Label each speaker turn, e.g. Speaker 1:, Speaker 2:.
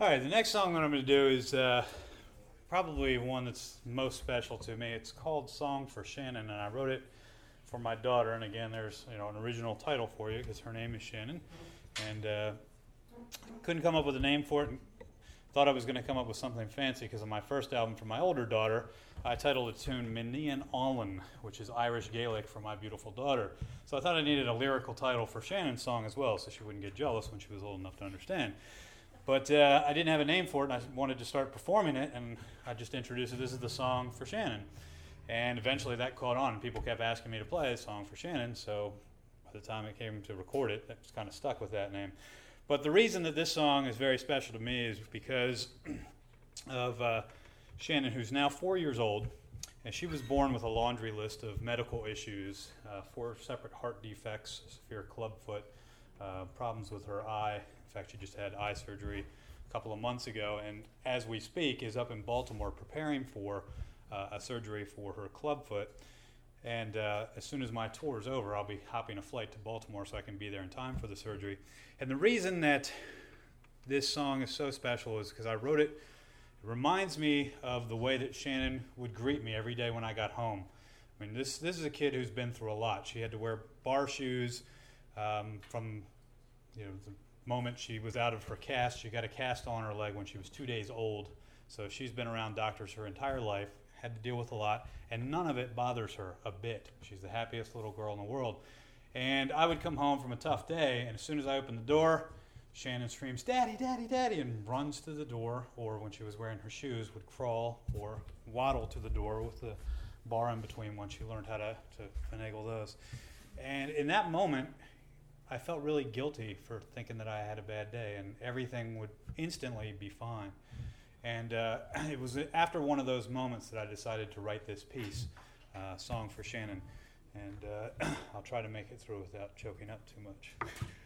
Speaker 1: right, the next song that I'm going to do is probably one that's most special to me. It's called Song for Shannon, and I wrote it for my daughter. And again, there's an original title for you because her name is Shannon. And couldn't come up with a name for it. Thought I was going to come up with something fancy because on my first album for my older daughter, I titled the tune Minian Allen, which is Irish Gaelic for my beautiful daughter. So I thought I needed a lyrical title for Shannon's song as well so she wouldn't get jealous when she was old enough to understand. But I didn't have a name for it, and I wanted to start performing it, and I just introduced it. This is the song for Shannon. And eventually that caught on, and people kept asking me to play a song for Shannon, so by the time it came to record it, I was kind of stuck with that name. But the reason that this song is very special to me is because of Shannon, who's now 4 years old, and she was born with a laundry list of medical issues, 4 separate heart defects, severe clubfoot, problems with her eye. In fact, she just had eye surgery a couple of months ago, and as we speak is up in Baltimore preparing for a surgery for her clubfoot. And as soon as my tour is over, I'll be hopping a flight to Baltimore so I can be there in time for the surgery. And the reason that this song is so special is because I wrote it. It reminds me of the way that Shannon would greet me every day when I got home. I mean, this is a kid who's been through a lot. She had to wear bar shoes from the moment she was out of her cast. She got a cast on her leg when she was 2 days old. So she's been around doctors her entire life, had to deal with a lot, and none of it bothers her a bit. She's the happiest little girl in the world. And I would come home from a tough day, and as soon as I opened the door, Shannon screams, "Daddy, Daddy, Daddy," and runs to the door, or when she was wearing her shoes, would crawl or waddle to the door with the bar in between once she learned how to finagle those. And in that moment, I felt really guilty for thinking that I had a bad day, and everything would instantly be fine. And it was after one of those moments that I decided to write this piece, Song for Shannon. And I'll try to make it through without choking up too much.